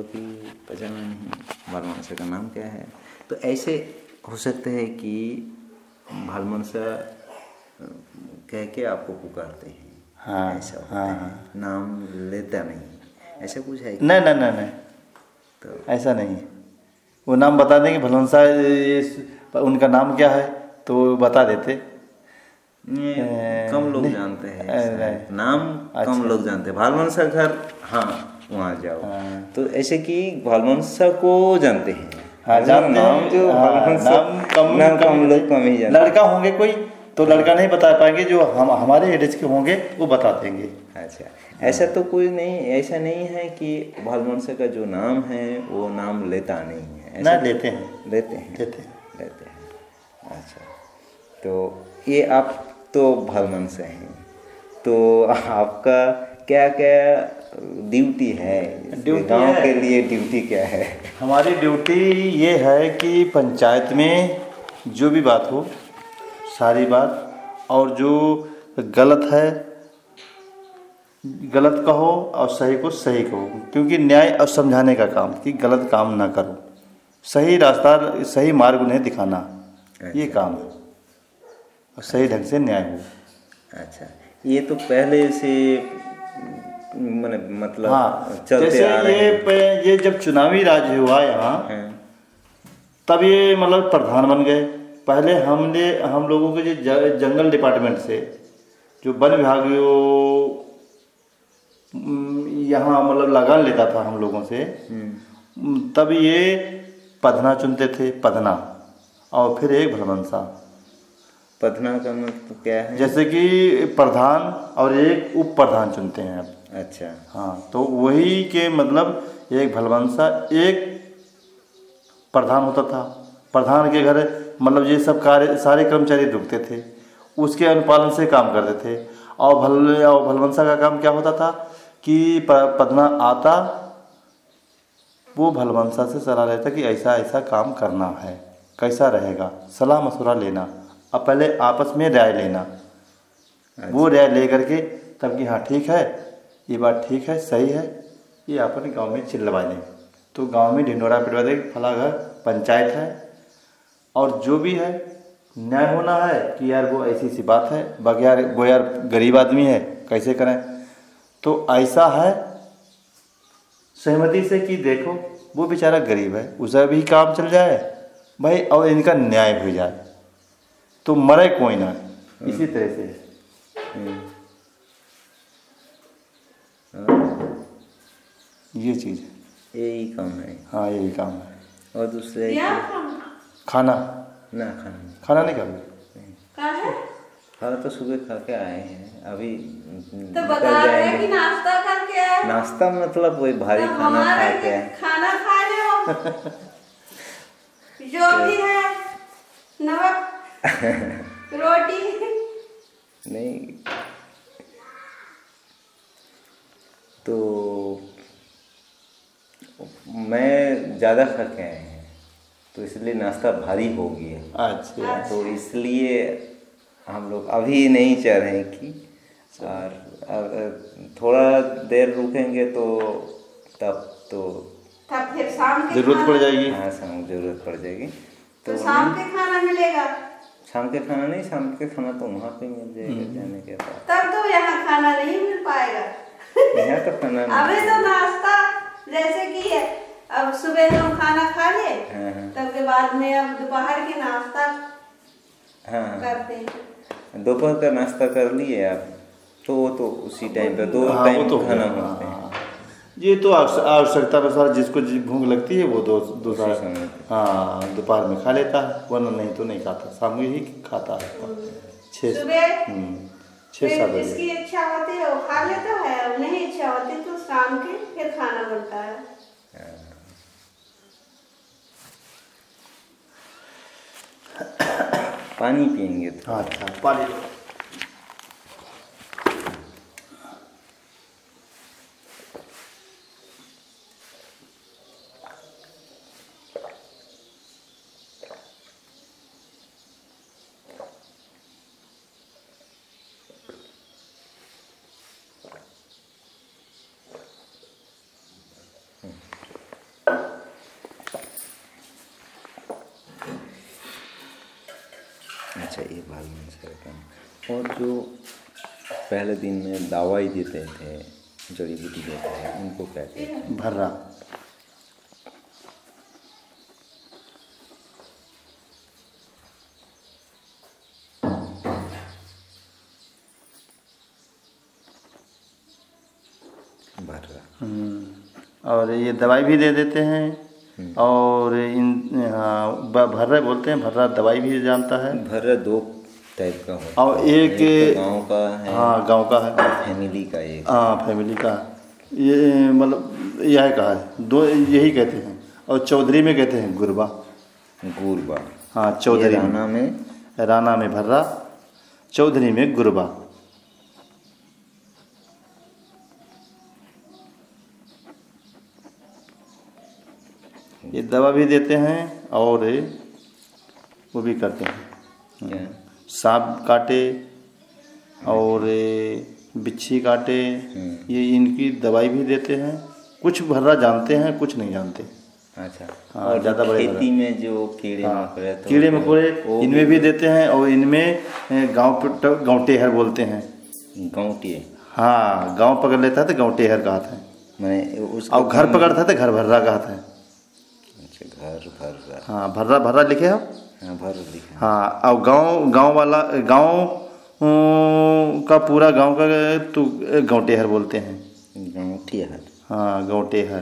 कि पहचाना नहीं बाल मनसा का नाम क्या है। तो ऐसे हो सकते हैं कि बाल मनसा कह के आपको पुकारते हैं। हाँ, ऐसा होता हाँ, है, हाँ। नाम लेता नहीं, ऐसा कुछ है? नहीं नहीं नहीं नहीं, तो ऐसा नहीं है। वो नाम बता देंगे भलवंसा, उनका नाम क्या है तो वो बता देते। ये कम लोग नहीं, जानते हैं नहीं। शायद, नाम कम अच्छा। लोग जानते हैं। भालमनसा घर, हाँ वहाँ जाओ। हाँ, तो ऐसे कि भालमनसा को जानते हैं, हाँ जो जानते नाम जो हैं। हाँ, भालमनसा, नाम नाम कम लोग कम ही जानते हैं। लड़का होंगे कोई तो लड़का नहीं बता पाएंगे, जो हम हमारे एड्रेस के होंगे वो बता देंगे। अच्छा, ऐसा तो कोई नहीं, ऐसा नहीं है कि भालमनसा का जो नाम है वो नाम लेता नहीं है, ऐसा ना लेते हैं, लेते हैं, लेते हैं। लेते हैं। अच्छा, तो ये आप तो भालमनसा हैं, तो आपका क्या क्या ड्यूटी है? गांव के लिए ड्यूटी क्या है? हमारी ड्यूटी ये है कि पंचायत में जो भी बात हो, सारी बात, और जो गलत है गलत कहो और सही को सही कहो, क्योंकि न्याय और समझाने का काम कि गलत काम ना करो, सही रास्ता सही मार्ग उन्हें दिखाना, ये अच्छा। काम है, और सही ढंग से न्याय हो। अच्छा, ये तो पहले से मतलब हाँ, चलते जैसे आ रहे हैं। ये जब चुनावी राज हुआ यहाँ, हाँ, तब ये मतलब प्रधान बन गए। पहले हम लोगों के जो जंगल डिपार्टमेंट से जो वन विभाग यहाँ मतलब लगान लेता था हम लोगों से, तब ये पधना चुनते थे, पधना, और फिर एक भलवंसा। पधना का मतलब क्या है? जैसे कि प्रधान और एक उप प्रधान चुनते हैं अब। अच्छा। हाँ, तो वही के मतलब एक भलवंसा, एक प्रधान होता था। प्रधान के घर मतलब ये सब कार्य सारे कर्मचारी रुकते थे, उसके अनुपालन से काम करते थे। और भलवंसा का काम क्या होता था कि पधना आता, वो भलवंसा से सलाह लेता कि ऐसा ऐसा काम करना है, कैसा रहेगा, सलाह मशवरा लेना, अब पहले आपस में राय लेना। अच्छा। वो राय ले करके तब कि हाँ ठीक है, ये बात ठीक है, सही है, ये अपन गांव में चिल्लवा दें। तो गांव में ढिंडोरा पिटवा दें, फला घर पंचायत है, और जो भी है न्याय होना है कि यार वो ऐसी सी बात है, बगैर वो यार गरीब आदमी है, कैसे करें। तो ऐसा है सहमति से कि देखो वो बेचारा गरीब है, उसे भी काम चल जाए भाई, और इनका न्याय हो जाए, तो मरे कोई ना, इसी तरह से। ये चीज़ है, यही काम है। हाँ यही काम है। और दूसरे खाना ना खाना खाना नहीं खाओगे? खाना तो सुबह खा के आए हैं, अभी तो बता रहे हैं कि नाश्ता करके आए। नाश्ता मतलब वही भारी तो खाना खा के आए। खाना खा लो जो भी है, नमक रोटी नहीं, तो मैं ज़्यादा खा के आए हैं, तो इसलिए नाश्ता भारी हो गया। अच्छा। तो इसलिए हम लोग अभी नहीं चाह रहे हैं कि, और थोड़ा देर रुकेंगे तो तब फिर शाम के जरूरत पड़ जाएगी। हाँ, शाम को जरूरत पड़ जाएगी। तो शाम के खाना मिलेगा। शाम के खाना नहीं, शाम के खाना तो वहाँ पे मिल जाएगा जाने के बाद। तब तो यहाँ खाना नहीं मिल पाएगा। यहाँ तो खाना नहीं। अभी तो नाश्ता जैसे कि अब सुबह हम खाना खा ले, हाँ। तब के बाद में अब दोपहर के नाश्ता हाँ, करते हैं। दोपहर का नाश्ता कर लिए आप, तो वो तो उसी टाइम पे 2 हाँ, टाइम वो तो खाना हाँ, होते हैं। ये तो आवश्यकता अनुसार जिसको भूख लगती है वो दो उसी समय। हाँ दोपहर में खा लेता है, वरना नहीं तो नहीं खाता, शाम में ही खाता है। सुबह 6-7 बजे। जिसकी इच्छा होती है वो खा लेता है, और नहीं इच्छा होती तो शाम के फिर खाना बनता है। पानी पियेंगे तो। हाँ अच्छा, पानी लो। अच्छा, ये भलवन से कम। और जो पहले दिन में दवाई देते थे, जड़ी बूटी देते हैं, उनको क्या कहते हैं? भर्रा। भर्रा। और ये दवाई भी दे देते हैं। और इन हाँ भर्रा बोलते हैं, भर्रा दवाई भी जानता है। भर्रा दो टाइप का होता और है, एक तो गांव का है। हाँ गांव का है, फैमिली का एक। हाँ फैमिली का। ये मतलब यह कहा है, दो यही कहते हैं। और चौधरी में कहते हैं गुरबा। गुरबा। हाँ चौधरी राना में भर्रा, चौधरी में गुरबा। ये दवा भी देते हैं और वो भी करते हैं। क्या? सांप काटे और बिच्छी काटे, ये इनकी दवाई भी देते हैं। कुछ भर्रा जानते हैं, कुछ नहीं जानते। अच्छा। हाँ, और ज़्यादा बड़े खेती में जो कीड़े मकोड़े, तो कीड़े मकोड़े इनमें भी देते हैं। और इनमें गाँव टेहर बोलते हैं। गाँवटिए। हाँ गाँव पकड़ लेता है तो गाँव टेहर कहता है। मैं उसको और घर पकड़ता है तो घर भर्रा कहता है। अच्छा, घर भर्रा। हाँ भर्रा भर्रा लिखे आप। हाँ भर्रा लिखे। हाँ और गाँव वाला गाँव का पूरा गाँव का तो गाँव टेहर बोलते हैं। गाँवटिया। हाँ गाँव टेहर,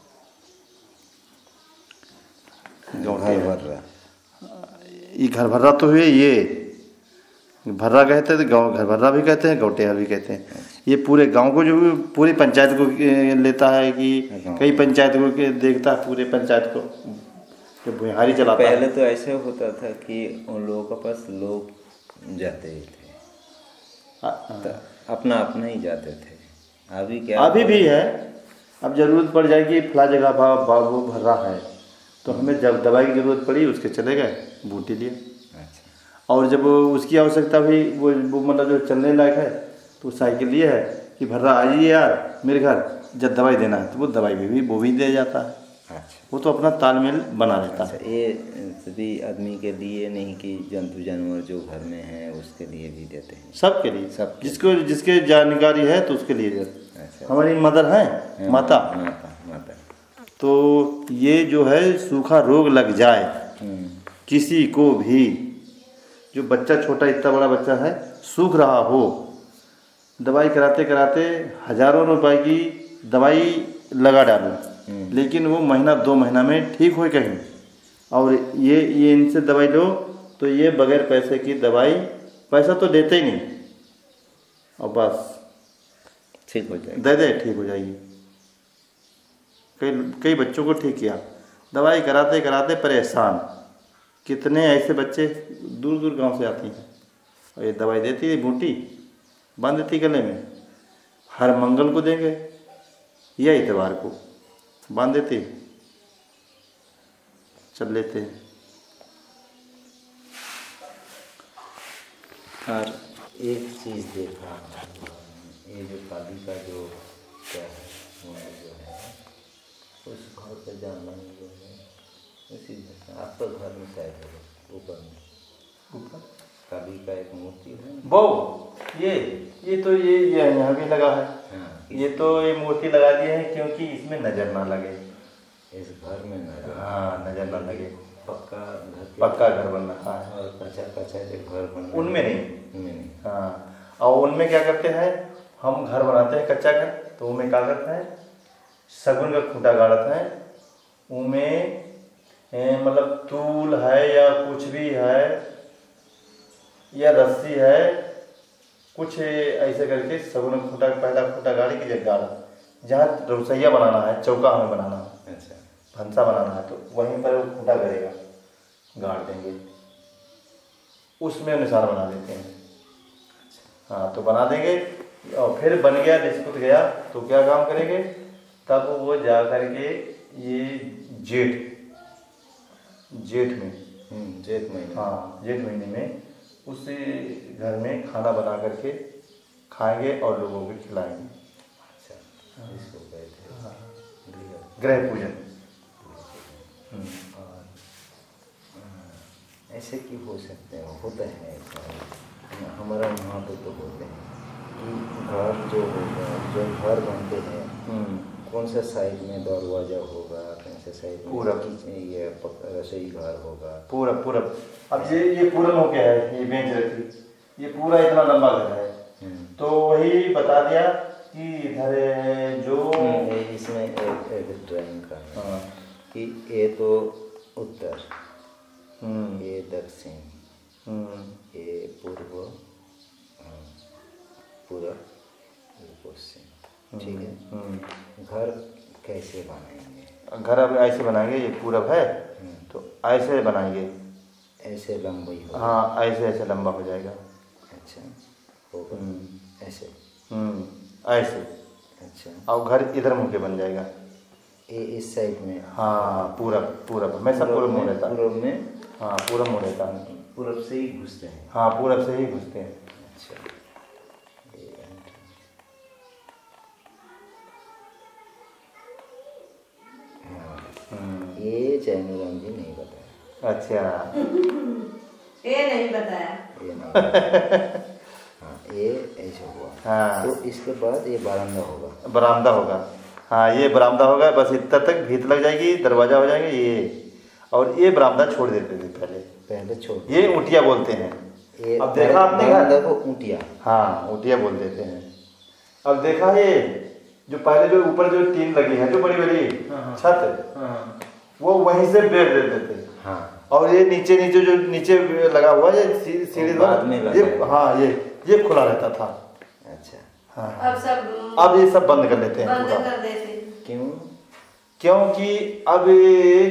घर भर्रा। ये घर भर्रा तो हुए। ये भर्रा कहते हैं तो गाँव घर भर्रा भी कहते हैं, गाँव टेहर भी कहते हैं। ये पूरे गांव को, जो पूरी पंचायत को लेता है कि कई पंचायत को देखता है, पूरे पंचायत को जो भुहारी चलाता है। पहले तो ऐसे होता था कि उन लोगों के पास लोग जाते ही थे, तो अपना अपना ही जाते थे। अभी क्या? अभी भी है। अब जरूरत पड़ जाएगी फला जगह बाबू भर्रा है, तो हमें जब दवाई की जरूरत पड़ी उसके चले गए, बूटी लिए। अच्छा। और जब उसकी आवश्यकता हुई, वो मतलब जो चलने लायक है, तो साइकिल लिए है कि भर्रा आइए यार मेरे घर, जब दवाई देना है तो वो दवाई भी वो भी दे जाता है। अच्छा। वो तो अपना तालमेल बना रहता है। अच्छा, ये सभी आदमी के लिए नहीं कि जंतु जानवर जो घर में है उसके लिए भी देते हैं? सबके लिए, सब जिसको जिसके जानकारी है तो उसके लिए देते। अच्छा। हमारी मदर है माता, तो ये जो है सूखा रोग लग जाए किसी को भी, जो बच्चा छोटा इतना बड़ा बच्चा है सूख रहा हो, दवाई कराते कराते हजारों रुपए की दवाई लगा डालो, लेकिन वो महीना 2 महीना में ठीक हो कहीं। और ये इनसे दवाई लो तो ये बगैर पैसे की दवाई, पैसा तो देते ही नहीं, और बस ठीक हो जाएगी, दे दे ठीक हो जाएगी। कई बच्चों को ठीक किया, दवाई कराते कराते परेशान। कितने ऐसे बच्चे दूर दूर गांव से आती हैं और ये दवाई देती है, बूटी बांध देती गले में, हर मंगल को देंगे या इतवार को बांध देती, चल लेते हैं। और एक चीज़ देखा, ये जो काली का जो क्या है, वो जो है उस घर पे जाना जो है उसी आपका घर में शायद है ऊपर में, ऊपर काली का एक मूर्ति है वो ये तो ये यहाँ भी लगा है। हाँ, ये तो ये मूर्ति लगा दी है क्योंकि इसमें नजर ना लगे, इस घर में नजर, हाँ नजर ना लगे। पक्का घर बन रहा है और कच्चा जो घर बन, उनमें नहीं, उनमें नहीं। हाँ और उनमें क्या करते हैं, हम घर बनाते हैं कच्चा घर, तो उनमें क्या करते हैं, सगुन का खूंटा गाड़ते हैं, उनमें मतलब तूल है या कुछ भी है या रस्सी है, कुछ ऐसे करके सगुन का खूंटा, पहला खूंटा गाड़ी की जगह गाड़ा, जहाँ रसोईया बनाना है, चौका हमें बनाना है, अच्छा भंसा बनाना है, तो वहीं पर वो खूंटा करेगा, गाड़ देंगे, उसमें निशान बना देते हैं। हाँ तो बना देंगे और फिर बन गया, डिस्पुट गया तो क्या काम करेंगे, तब वो जा करके ये जेठ में जेठ महीने, हाँ जेठ महीने में उस घर में खाना बना करके खाएंगे और लोगों को खिलाएंगे। अच्छा, इसको कहते हैं ग्रह पूजन। और ऐसे क्यों हो सकते हैं? होता है ऐसा। हमारा वहाँ पे तो होते हैं कि घर जो होगा, जो घर बनते हैं, कौन सा साइड में दरवाजा होगा, कौन सा साइड में पूरब, ये रसोई घर होगा। पूरब पूरब। अब ये पूरब हो गया है, ये बेंच रखी, ये पूरा इतना लंबा घर है। तो वही बता दिया कि इधर जो इसमें एक ड्राइंग का कि ये तो उत्तर, ये दक्षिण, ये पूर्व, पूरब, ये पश्चिम। ठीक है। घर कैसे बनाएंगे? घर अब ऐसे बनाएंगे, ये पूरब है तो ऐसे बनाएंगे, ऐसे लंबी हो। हाँ ऐसे ऐसे लंबा हो जाएगा। अच्छा होगा ऐसे। ऐसे। अच्छा। और घर इधर मुँह के बन जाएगा, ये इस साइड में। हाँ पूरब, पूरब हमेशा पूरब मुँह रहता है। पूरब में, हाँ पूरब मुँह रहता है। पूरब से ही घुसते हैं। हाँ पूरब से ही घुसते हैं। अच्छा। ये जैनुराम जी नहीं बताया। अच्छा ये नहीं बताया। ये नहीं बताया। हाँ ये ऐसे हुआ। हाँ तो इसके बाद ये बरामदा होगा। बरामदा होगा। हाँ ये बरामदा होगा, बस इतना तक भीत लग जाएगी, दरवाजा हो जाएगा ये, और ये बरामदा छोड़ देते थे पहले छोड़। ये ऊँटिया बोलते हैं। ये अब देखा आपने बरामदा को ऊँटिया। हाँ ऊँटिया बोल देते हैं। अब देखा ये जो पहले जो ऊपर जो टीन लगी है, जो बड़ी बड़ी छत, वो वहीं से बेच देते थे। हाँ। और ये नीचे नीचे जो नीचे लगा हुआ ये सीढ़ी बाद में लगा ये, है। हाँ ये खुला रहता था। अच्छा। हाँ अब ये सब बंद कर लेते हैं बंद पूरा। कर देते। क्यों? क्योंकि अब ये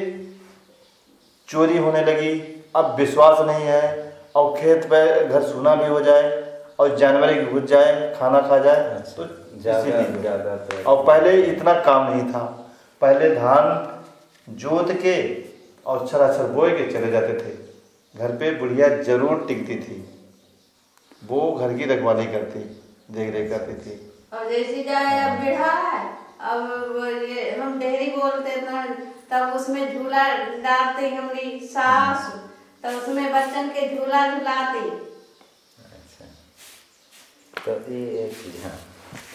चोरी होने लगी, अब विश्वास नहीं है, और खेत पे घर सूना भी हो जाए और जानवर ही घुस जाए, खाना खा जाए। तो ज़्यादा तो। और पहले इतना काम नहीं था, पहले धान जोत के और छराछर बोए के चले जाते थे। घर पे बुढ़िया जरूर टिकती थी, वो घर की रखवाली करती, देख रेख करती थी। और जैसी जाए अब बिढ़ा है, अब ये हम डेहरी बोलते ना, तब उसमें झूला डालते हमारी सास, तब उसमें बच्चन के झूला झुलाते। अच्छा। तो ये एक चीज़। हाँ तो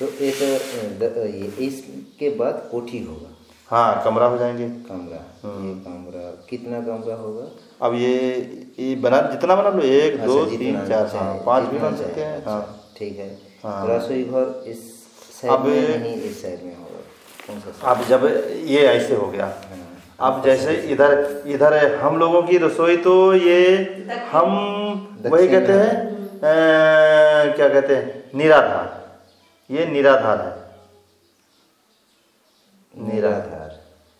ये इसके बाद कोठी होगा। हाँ कमरा हो जाएंगे। कमरा। ये कमरा कितना कमरा होगा? अब ये बना जितना बना लो, 1 2 3 4 5 भी बन सकते हैं। हाँ ठीक है। हाँ। रसोई घर इस साइड में नहीं, इस साइड में होगा। कौन सा साइड? अब जब ये ऐसे हो गया, अब जैसे इधर हम लोगों की रसोई तो ये हम वही कहते हैं, क्या कहते हैं, निराधार। ये निराधार है। निराधार।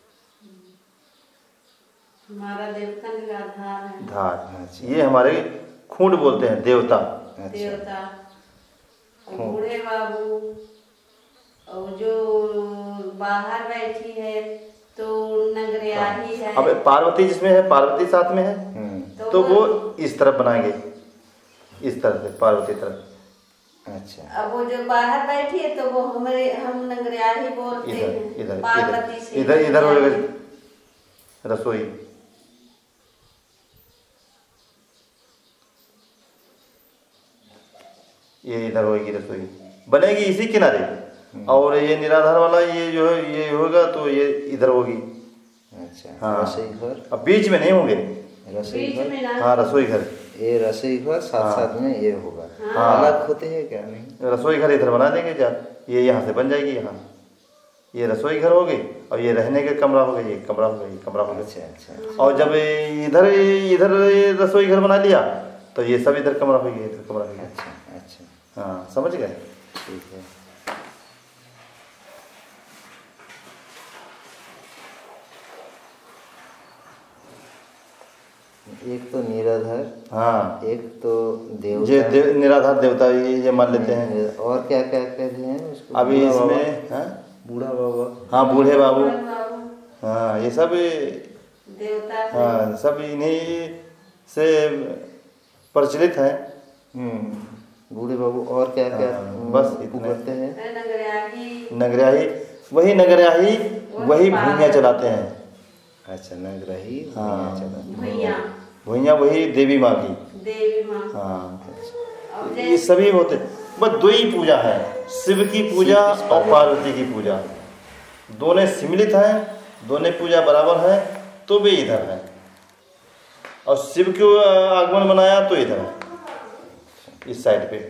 हमारा देवता निराधार है। धार। ये हमारे खूंट बोलते हैं, देवता। देवता। बूढ़े बाबू और जो बाहर बैठी है तो नगरियाही है। अब पार्वती जिसमें है, पार्वती साथ में है, तो वो इस तरफ बनाएंगे, इस तरफ से पार्वती तरफ। अच्छा। अब वो जो बाहर बैठी है तो वो हम नगरियाही बोलते हैं। इधर पार्वती से इधर हो रसोई। ये इधर होगी रसोई, बनेगी इसी किनारे। और ये निराधार वाला ये जो है ये होगा तो ये इधर होगी। अच्छा। हाँ। रसोई घर अब बीच में नहीं होंगे। रसोई बीच घर। में ना। हाँ रसोई घर, ये रसोई घर साथ साथ में ये होगा। हाँ। अलग होते हैं क्या? नहीं। रसोई घर इधर बना देंगे जा, ये यहाँ से बन जाएगी। यहाँ ये रसोई घर हो गई, और ये रहने का कमरा हो गया, ये कमरा हो गया, ये कमरा हो गया। अच्छा अच्छा। और जब इधर इधर रसोई घर बना लिया तो ये सब इधर कमरा हो गया, इधर कमरा हो गया। अच्छा अच्छा। हाँ समझ गए। ठीक है। एक तो निराधार, हाँ एक तो देवता। निराधार देवता ये मान लेते हैं। और क्या क्या कहते हैं उसको? अभी बूढ़ा इसमें बाबा? हाँ? बूढ़ा बाबा। हाँ बूढ़े बाबू, बाबू हाँ ये सब, देवता से। हाँ सब इन्हीं से प्रचलित है। बूढ़े बाबू। और क्या क्या बस इतने करते हैं? नगरियाही। नगरियाही, वही वही भूमिया चलाते हैं। अच्छा नगराही। हाँ। चला। भैया। वही देवी माँ की। देवी माँ। हाँ, अब ये सभी होते, बस दो ही पूजा है, शिव की पूजा और पार्वती की पूजा। दोनों सम्मिलित हैं, दोनों पूजा बराबर है, तो वे इधर है। और शिव को आगमन बनाया तो इधर है, इस साइड पे।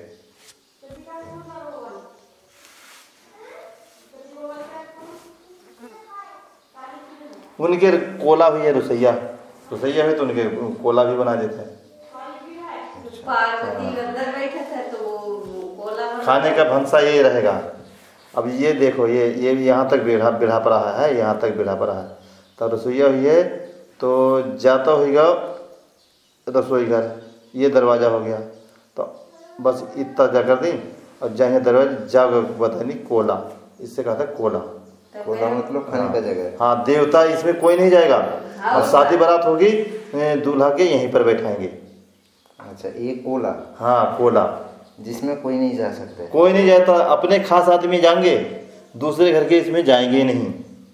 उनके कोला भी है, रसोईया है तो उनके कोला भी बना देते हैं। पार्वती अंदर बैठे थे तो वो कोला खाने का भंसा यही रहेगा। अब ये देखो, ये यहाँ तक बेढ़ा पड़ा है, यहाँ तक बेढ़ा पड़ा है, तो रसोईया हुई है तो जाता होगा रसोई घर, ये दरवाज़ा हो गया, तो बस इतना जा कर दी और जहाँ दरवाजा जाकर पता नहीं कोला, इससे कहा था कोला। कोला मतलब खाने का जगह। हाँ, देवता इसमें कोई नहीं जाएगा। और शादी बारात होगी, दूल्हा के यहीं पर बैठाएंगे। अच्छा, ये कोला। हाँ, कोला, जिसमें कोई नहीं जा सकता। कोई नहीं जाता, अपने खास आदमी जाएंगे, दूसरे घर के इसमें जाएंगे नहीं।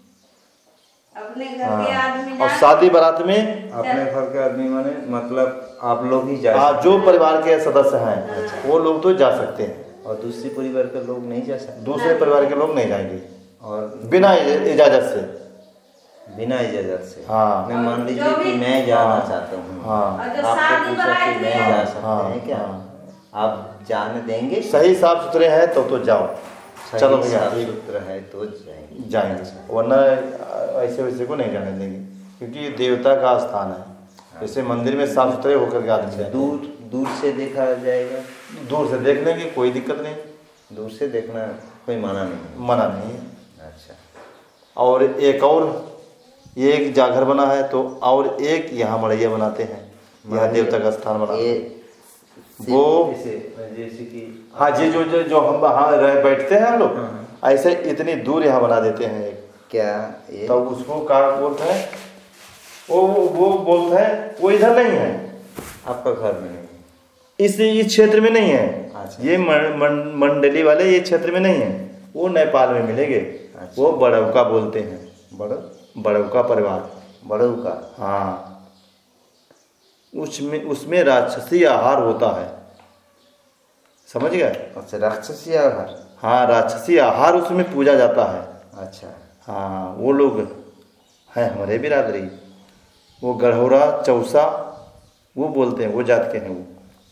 अपने घर के आदमी और शादी बारात में अपने घर के आदमी माने मतलब आप लोग ही जा सकते। जो परिवार के सदस्य हैं वो लोग तो जा सकते हैं, और दूसरे परिवार के लोग नहीं जा सकते। दूसरे परिवार के लोग नहीं जाएंगे, और बिना इजाजत से। बिना इजाजत से। हाँ। मैं मान लीजिए कि मैं जाना चाहता हूँ। हाँ। आपको पूछा कि मैं जा सकते हैं क्या? हाँ। आप जाने देंगे? सही साफ सुथरे हैं तो जाओ, चलो भैया, साफ सुथरा है तो जाएंगे, वरना ऐसे वैसे को नहीं जाने देंगे, क्योंकि ये देवता का स्थान है। जैसे मंदिर में साफ सुथरे होकर के आदमी जाते हैं। दूर से देखा जाएगा? दूर से देख लेंगे, कोई दिक्कत नहीं। दूर से देखना कोई मना नहीं है। अच्छा। और एक और ये एक जागर बना है, तो और एक यहाँ मड़ैया बनाते हैं, यहाँ देवता का स्थान बना है वो। जैसे कि हाँ जी, जो हम वहाँ बैठते हैं हम लोग, ऐसे इतनी दूर यहाँ बना देते हैं एक। क्या ये? तो उसको क्या बोलते हैं, वो बोलते हैं, वो इधर नहीं है, आपका घर में नहीं, इस क्षेत्र में नहीं है। अच्छा। ये मंडली वाले ये क्षेत्र में नहीं है, वो नेपाल में मिलेंगे। अच्छा। वो बड़ौका बोलते हैं, बड़ौका परिवार। बड़ौका। हाँ, उसमें राक्षसी आहार होता है, समझ गए? अच्छा, राक्षसी आहार। हाँ, राक्षसी आहार उसमें पूजा जाता है। अच्छा। हाँ, वो लोग हैं हमारे बिरादरी, वो गढ़ौरा चौसा वो बोलते हैं, वो जात के हैं वो।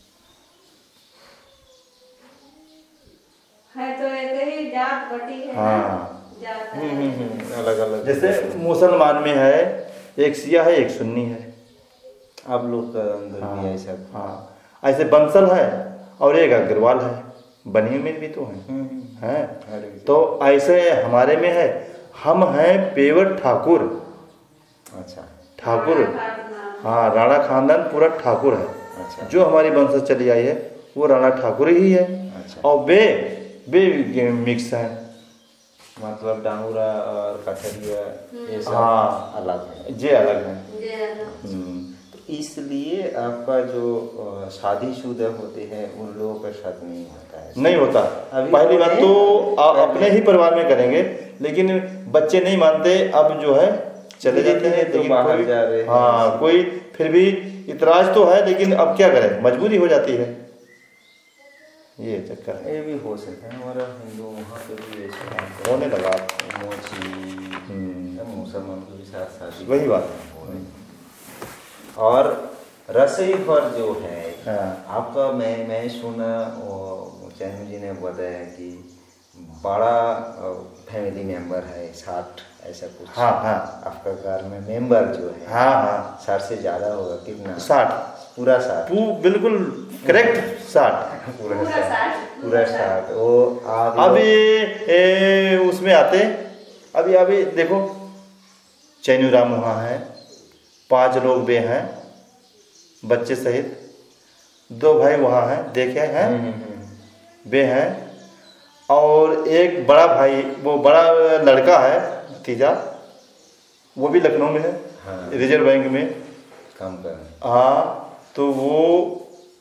है तो एक ही जात बटी है। हाँ। जात है। अलग अलग। जैसे मुसलमान में है, एक शिया है, एक सुन्नी है। आप लोग का अंदर भी ऐसा? हाँ, ऐसे बंसल है और एक अग्रवाल है, बनिए में भी तो हैं। तो ऐसे हमारे में है, हम हैं पेवर ठाकुर। अच्छा। ठाकुर, हाँ, राणा खानदान पूरा ठाकुर है। अच्छा। जो हमारी वंश चली आई है वो राणा ठाकुर ही है। अच्छा। और वे मिक्स हैं, मतलब डांगुरा और कठरिया ये सब। हाँ, अलग है, ये अलग है। तो इसलिए आपका जो शादीशुदा होते हैं उन लोगों का शादी नहीं होता है? नहीं होता। पहली बात तो अपने ही परिवार में करेंगे, लेकिन बच्चे नहीं मानते, अब जो है चले जाते हैं, तो बाहर जा रहे हैं। हाँ, कोई फिर भी इतराज तो है, लेकिन अब क्या करें, मजबूरी हो जाती है, ये चक्कर है। ये भी हो सकता है, हमारा हिंदू वहाँ पे भी ऐसा होने लगा मोची मुसलमान के साथ शादी, वही बात है। और रसोई घर जो है, हाँ। आपका मैं सुना चैनू जी ने बताया कि बड़ा फैमिली मेंबर है, 60 ऐसा कुछ। हाँ हाँ। आपका घर में मेंबर जो है, हाँ हाँ, 60 से ज़्यादा होगा, कितना? 60, पूरा 60? बिल्कुल करेक्ट, 60। पूरा 60। वो आप अभी उसमें आते, अभी देखो, चैनू राम वहाँ है, 5 लोग वे हैं बच्चे सहित, 2 भाई वहाँ हैं, देखे हैं वे हैं, और एक बड़ा भाई, वो बड़ा लड़का है भतीजा, वो भी लखनऊ में है। हाँ। रिजर्व बैंक में काम कर। हाँ, तो वो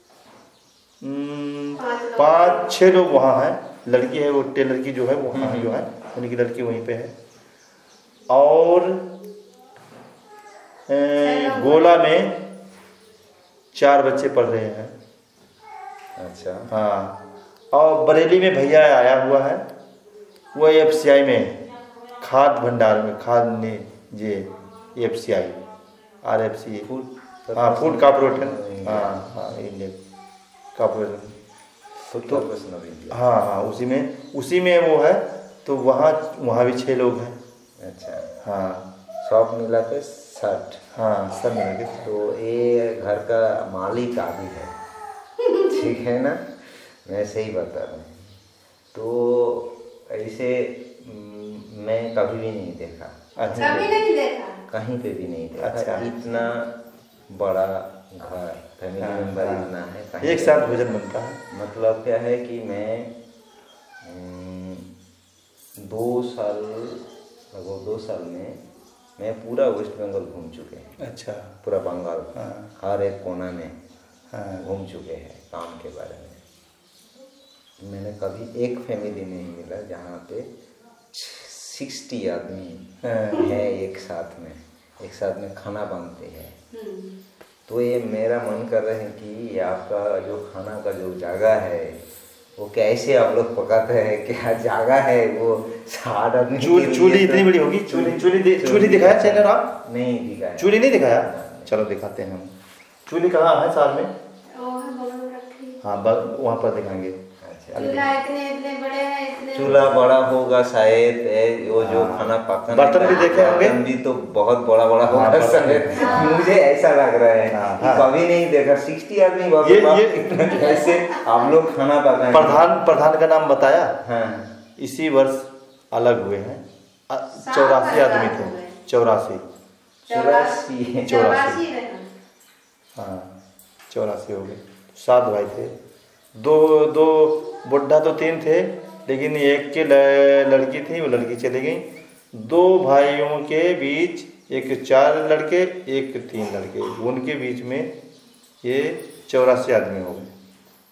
5-6 लोग वहाँ हैं। लड़की है, वो टेलर की जो है वहाँ जो है, उनकी लड़की वहीं पे है। और गोला में 4 बच्चे पढ़ रहे हैं। अच्छा। हाँ, और बरेली में भैया आया हुआ है, वो FCI में खाद भंडार में खाद ने जे FCI RFC हाँ फूड कॉर्पोरेशन हाँ इंडियन कॉर्पोरेशन तो हाँ उसी में वो है। तो वहाँ भी 6 लोग हैं। अच्छा। हाँ सब मिला के 60। हाँ सब मिला के। तो ये घर का मालिक आदि है, ठीक है ना, मैं सही बता रहा हूँ। तो ऐसे मैं कभी भी नहीं देखा। अच्छा, कभी नहीं देखा, कहीं पे भी नहीं देखा। अच्छा। इतना बड़ा घर, फैमिली मेंबर इतना है, कहीं एक साथ भोजन बनता है। मतलब क्या है कि मैं 2 साल लगभग 2 साल में मैं पूरा वेस्ट बंगाल घूम चुके हैं। अच्छा। पूरा बंगाल हाँ। हर एक कोना में हाँ। घूम चुके हैं काम के बारे में। मैंने कभी एक फैमिली नहीं मिला जहाँ पे 60 आदमी है एक साथ में खाना बनते हैं। तो ये मेरा मन कर रहे हैं कि आपका जो खाना का जो जगह है वो कैसे आप लोग पकाते हैं, क्या जगह है वो 60 आदमी। चूल्ही इतनी बड़ी होगी? चूल्ही दिखाया चैनल आप? नहीं दिखाया। चूल्ही नहीं दिखाया? चलो दिखाते हैं हम। चूल्ही कहाँ है साल में? हाँ वहाँ पर दिखाएंगे। इतने बड़े हैं, इतने चूल्हा बड़ा होगा शायद, वो जो खाना पकाने बर्तन भी देखे होंगे, बर्तन भी तो बहुत बड़ा होगा शायद। मुझे ऐसा लग रहा है कि कभी नहीं देखा 60 आदमी कैसे आप लोग खाना पकाएंगे। प्रधान का नाम बताया। हाँ। इसी वर्ष अलग हुए हैं। 84 आदमी थे। 84 हाँ 84 हो गए। 7 भाई थे। दो बुढ़ा तो 3 थे, लेकिन एक के लड़की थी, वो लड़की चली गई। 2 भाइयों के बीच एक 4 लड़के एक 3 लड़के, उनके बीच में ये 84 आदमी हो गए।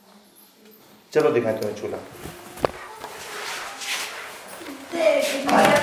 चलो दिखाते हैं चूल्हा।